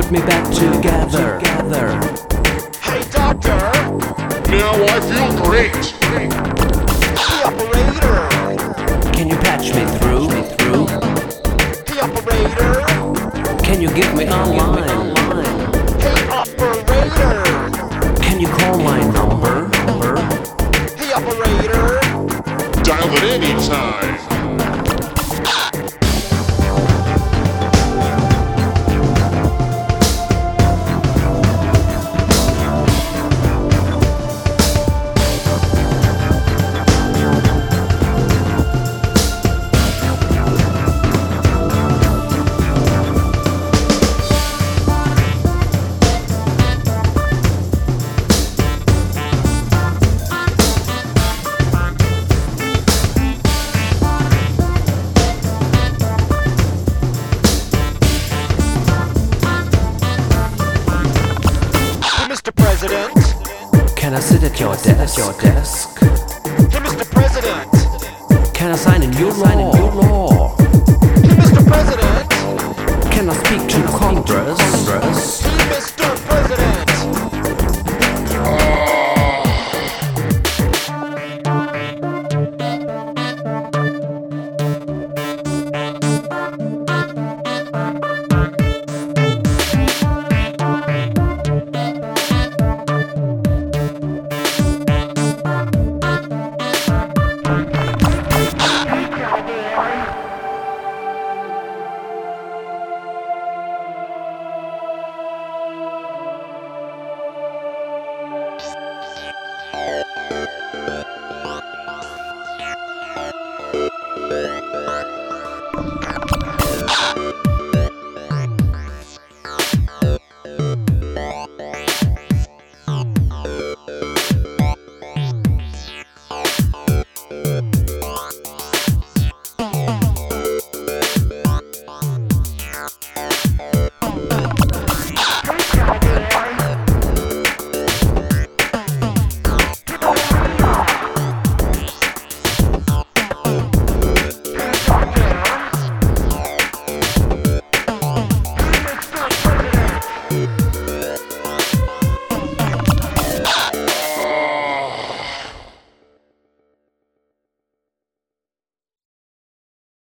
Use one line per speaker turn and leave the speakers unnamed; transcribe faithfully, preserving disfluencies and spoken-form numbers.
put me back together.
Hey doctor,
Now I feel great.
the operator,
Can you patch me through? Through?
the operator,
Can you give me a line?
hey operator,
Can you call my number? Number?
the operator.
Dial it anytime.
Mister President,
Can I sit at your desk? Your desk?
hey Mister President,
Can I sign in your law?
hey Mister President,
Can I speak to Congress? Congress?
hey Mister President.